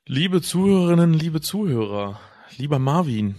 Liebe Zuhörerinnen, liebe Zuhörer, lieber Marvin.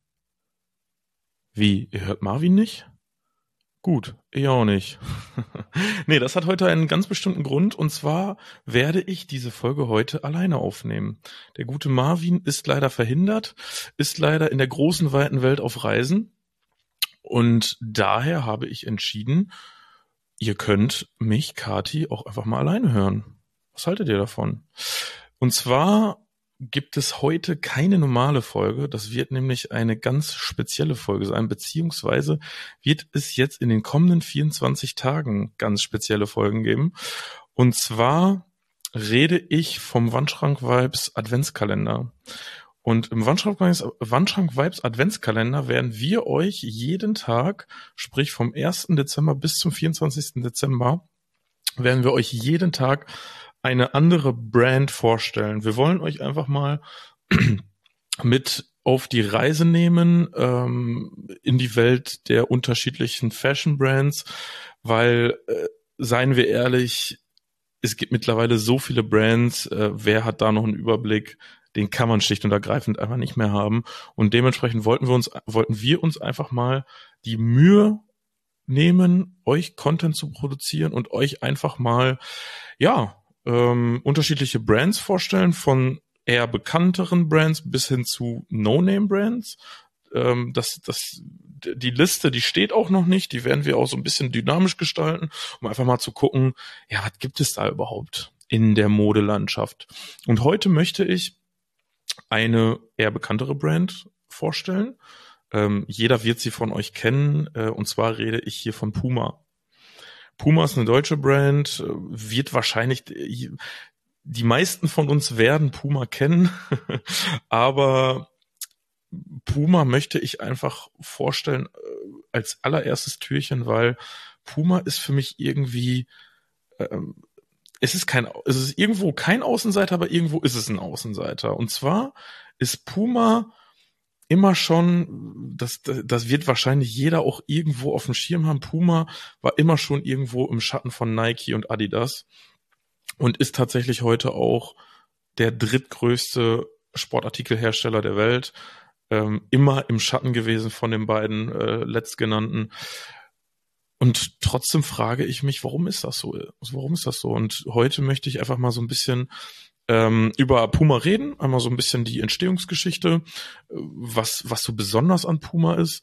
Wie, ihr hört Marvin nicht? Gut, ich auch nicht. Nee, das hat heute einen ganz bestimmten Grund, und zwar werde ich diese Folge heute alleine aufnehmen. Der gute Marvin ist leider verhindert, ist leider in der großen, weiten Welt auf Reisen, und daher habe ich entschieden, ihr könnt mich, Kati, auch einfach mal alleine hören. Was haltet ihr davon? Und zwar gibt es heute keine normale Folge. Das wird nämlich eine ganz spezielle Folge sein, beziehungsweise wird es jetzt in den kommenden 24 Tagen ganz spezielle Folgen geben. Und zwar rede ich vom Wandschrank Vibes Adventskalender. Und im Wandschrank Vibes Adventskalender werden wir euch jeden Tag, sprich vom 1. Dezember bis zum 24. Dezember, werden wir euch jeden Tag eine andere Brand vorstellen. Wir wollen euch einfach mal mit auf die Reise nehmen, in die Welt der unterschiedlichen Fashion Brands, weil, seien wir ehrlich, es gibt mittlerweile so viele Brands, wer hat da noch einen Überblick? Den kann man schlicht und ergreifend einfach nicht mehr haben. Und dementsprechend wollten wir uns einfach mal die Mühe nehmen, euch Content zu produzieren und euch einfach mal, ja, unterschiedliche Brands vorstellen, von eher bekannteren Brands bis hin zu No-Name-Brands. Die Liste, die steht auch noch nicht, die werden wir auch so ein bisschen dynamisch gestalten, um einfach mal zu gucken, ja, was gibt es da überhaupt in der Modelandschaft? Und heute möchte ich eine eher bekanntere Brand vorstellen. Jeder wird sie von euch kennen, und zwar rede ich hier von Puma. Puma ist eine deutsche Brand, wird wahrscheinlich, die meisten von uns werden Puma kennen, aber Puma möchte ich einfach vorstellen als allererstes Türchen, weil Puma ist für mich irgendwie, es ist irgendwo kein Außenseiter, aber irgendwo ist es ein Außenseiter. Und zwar ist Puma immer schon, das wird wahrscheinlich jeder auch irgendwo auf dem Schirm haben. Puma war immer schon irgendwo im Schatten von Nike und Adidas und ist tatsächlich heute auch der drittgrößte Sportartikelhersteller der Welt. Immer im Schatten gewesen von den beiden letztgenannten. Und trotzdem frage ich mich, warum ist das so? Warum ist das so? Und heute möchte ich einfach mal so ein bisschen über Puma reden, einmal so ein bisschen die Entstehungsgeschichte, was so besonders an Puma ist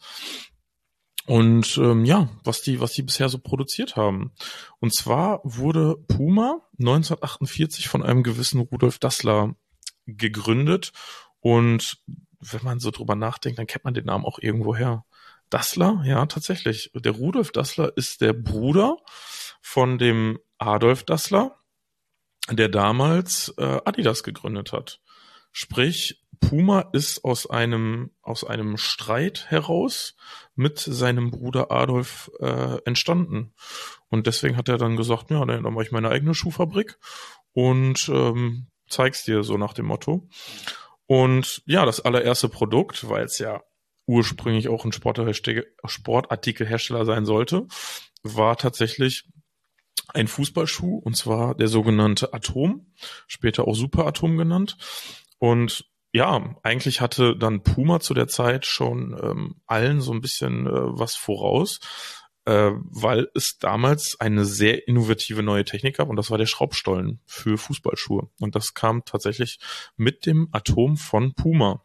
und ja, was die bisher so produziert haben. Und zwar wurde Puma 1948 von einem gewissen Rudolf Dassler gegründet, und wenn man so drüber nachdenkt, dann kennt man den Namen auch irgendwo her. Dassler, ja, tatsächlich. Der Rudolf Dassler ist der Bruder von dem Adolf Dassler, der damals Adidas gegründet hat. Sprich, Puma ist aus einem Streit heraus mit seinem Bruder Adolf entstanden. Und deswegen hat er dann gesagt, ja, dann mache ich meine eigene Schuhfabrik und zeig's dir, so nach dem Motto. Und ja, das allererste Produkt, weil es ja ursprünglich auch ein Sportartikelhersteller sein sollte, war tatsächlich ein Fußballschuh, und zwar der sogenannte Atom, später auch Super Atom genannt. Und ja, eigentlich hatte dann Puma zu der Zeit schon allen so ein bisschen was voraus, weil es damals eine sehr innovative neue Technik gab, und das war der Schraubstollen für Fußballschuhe. Und das kam tatsächlich mit dem Atom von Puma.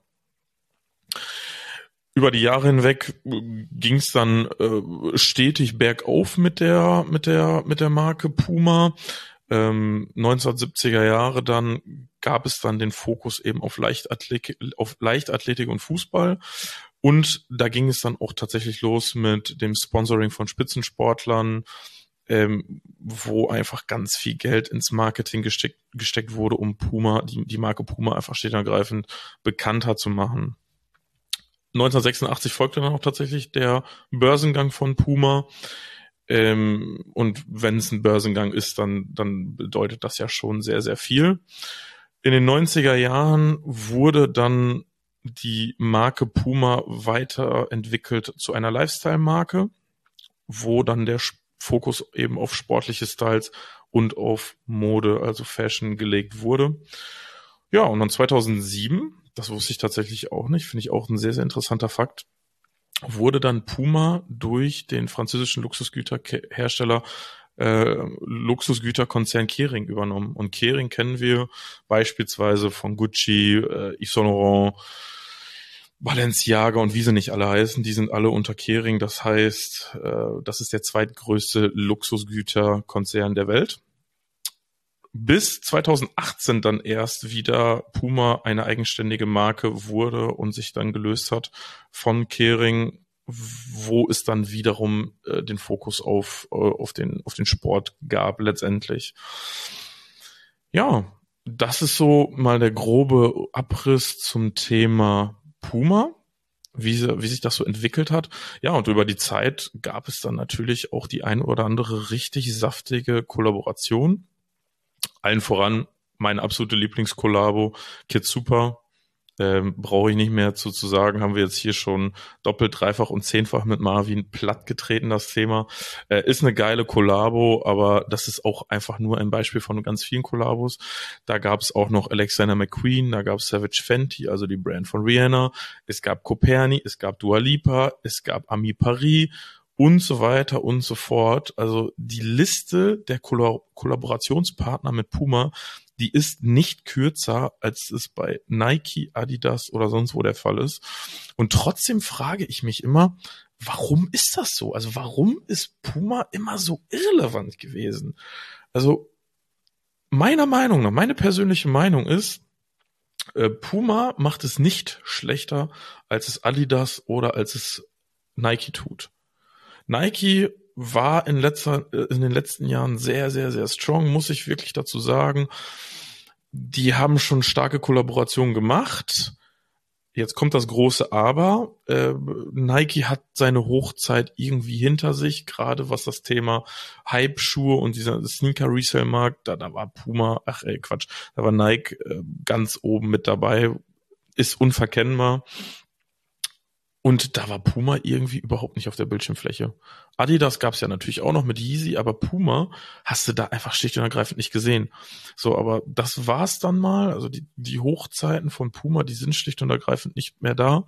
Über die Jahre hinweg ging es dann stetig bergauf mit der Marke Puma. 1970er Jahre dann gab es dann den Fokus eben auf Leichtathletik und Fußball. Und da ging es dann auch tatsächlich los mit dem Sponsoring von Spitzensportlern, wo einfach ganz viel Geld ins Marketing gesteckt wurde, um Puma, die Marke Puma einfach schlicht und ergreifend bekannter zu machen. 1986 folgte dann auch tatsächlich der Börsengang von Puma. Und wenn es ein Börsengang ist, dann bedeutet das ja schon sehr, sehr viel. In den 90er Jahren wurde dann die Marke Puma weiterentwickelt zu einer Lifestyle-Marke, wo dann der Fokus eben auf sportliche Styles und auf Mode, also Fashion, gelegt wurde. Ja, und dann 2007, das wusste ich tatsächlich auch nicht, finde ich auch ein sehr, sehr interessanter Fakt, wurde dann Puma durch den französischen Luxusgüterhersteller Luxusgüterkonzern Kering übernommen. Und Kering kennen wir beispielsweise von Gucci, Yves Saint Laurent, Balenciaga und wie sie nicht alle heißen. Die sind alle unter Kering. Das heißt, das ist der zweitgrößte Luxusgüterkonzern der Welt. Bis 2018 dann erst wieder Puma eine eigenständige Marke wurde und sich dann gelöst hat von Kering, wo es dann wiederum den Fokus auf den Sport gab letztendlich. Ja, das ist so mal der grobe Abriss zum Thema Puma, wie sich das so entwickelt hat. Ja, und über die Zeit gab es dann natürlich auch die ein oder andere richtig saftige Kollaboration. Allen voran meine absolute Lieblingskollabo, Kid Super. Brauche ich nicht mehr zu sagen, haben wir jetzt hier schon doppelt, dreifach und zehnfach mit Marvin plattgetreten, das Thema. Ist eine geile Kollabo, aber das ist auch einfach nur ein Beispiel von ganz vielen Kollabos. Da gab es auch noch Alexander McQueen, da gab es Savage Fenty, also die Brand von Rihanna. Es gab Coperni, es gab Dua Lipa, es gab Ami Paris und so weiter und so fort. Also die Liste der Kollaborationspartner mit Puma, die ist nicht kürzer, als es bei Nike, Adidas oder sonst wo der Fall ist. Und trotzdem frage ich mich immer, warum ist das so? Also warum ist Puma immer so irrelevant gewesen? Also meiner Meinung nach, meine persönliche Meinung ist, Puma macht es nicht schlechter, als es Adidas oder als es Nike tut. Nike war in den letzten Jahren sehr, sehr, sehr strong, muss ich wirklich dazu sagen. Die haben schon starke Kollaborationen gemacht. Jetzt kommt das große Aber. Nike hat seine Hochzeit irgendwie hinter sich, gerade was das Thema Hype-Schuhe und dieser Sneaker-Resale-Markt, da war Puma, da war Nike ganz oben mit dabei, ist unverkennbar. Und da war Puma irgendwie überhaupt nicht auf der Bildschirmfläche. Adidas gab es ja natürlich auch noch mit Yeezy, aber Puma hast du da einfach schlicht und ergreifend nicht gesehen. So, aber das war's dann mal. Also die Hochzeiten von Puma, die sind schlicht und ergreifend nicht mehr da.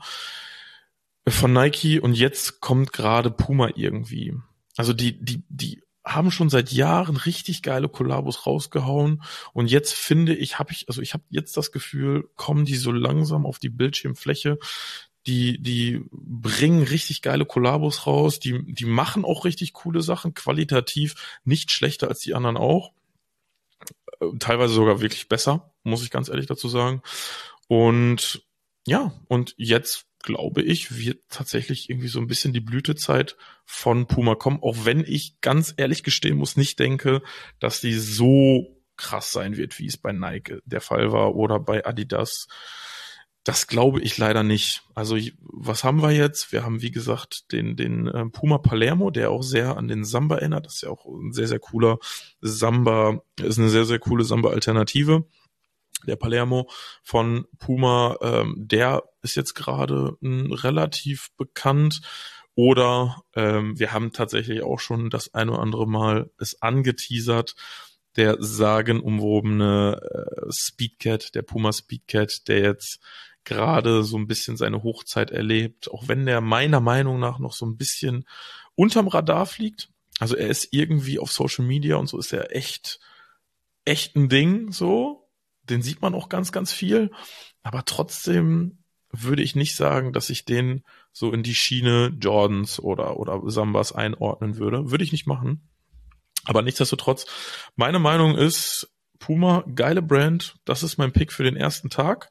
Von Nike und jetzt kommt gerade Puma irgendwie. Also die haben schon seit Jahren richtig geile Kollabos rausgehauen und jetzt finde ich, ich habe jetzt das Gefühl, kommen die so langsam auf die Bildschirmfläche. Die bringen richtig geile Kollabos raus, die machen auch richtig coole Sachen, qualitativ nicht schlechter als die anderen auch. Teilweise sogar wirklich besser, muss ich ganz ehrlich dazu sagen. Und ja, und jetzt glaube ich, wird tatsächlich irgendwie so ein bisschen die Blütezeit von Puma kommen, auch wenn ich ganz ehrlich gestehen muss, nicht denke, dass die so krass sein wird, wie es bei Nike der Fall war oder bei Adidas. Das glaube ich leider nicht. Also was haben wir jetzt? Wir haben, wie gesagt, den Puma Palermo, der auch sehr an den Samba erinnert. Das ist ja auch ein sehr, sehr cooler Samba, ist eine sehr, sehr coole Samba-Alternative. Der Palermo von Puma, der ist jetzt gerade relativ bekannt. Oder wir haben tatsächlich auch schon das ein oder andere Mal es angeteasert, der sagenumwobene Speedcat, der Puma Speedcat, der jetzt gerade so ein bisschen seine Hochzeit erlebt, auch wenn der meiner Meinung nach noch so ein bisschen unterm Radar fliegt. Also er ist irgendwie auf Social Media und so ist er echt ein Ding, so. Den sieht man auch ganz, ganz viel. Aber trotzdem würde ich nicht sagen, dass ich den so in die Schiene Jordans oder Sambas einordnen würde. Würde ich nicht machen. Aber nichtsdestotrotz, meine Meinung ist, Puma, geile Brand. Das ist mein Pick für den ersten Tag.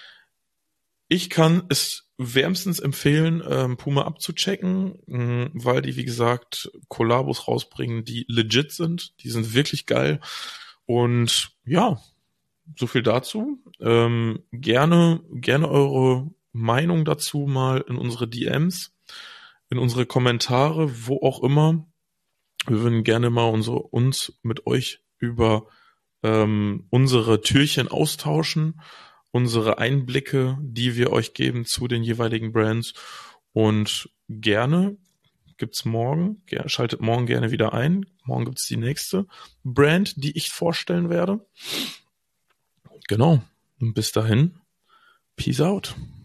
Ich kann es wärmstens empfehlen, Puma abzuchecken, weil die, wie gesagt, Kollabos rausbringen, die legit sind. Die sind wirklich geil. Und ja, so viel dazu. Gerne eure Meinung dazu mal in unsere DMs, in unsere Kommentare, wo auch immer. Wir würden gerne mal uns mit euch über unsere Türchen austauschen, unsere Einblicke, die wir euch geben zu den jeweiligen Brands. Und gerne gibt's morgen, schaltet morgen gerne wieder ein. Morgen gibt's die nächste Brand, die ich vorstellen werde. Genau. Und bis dahin, peace out.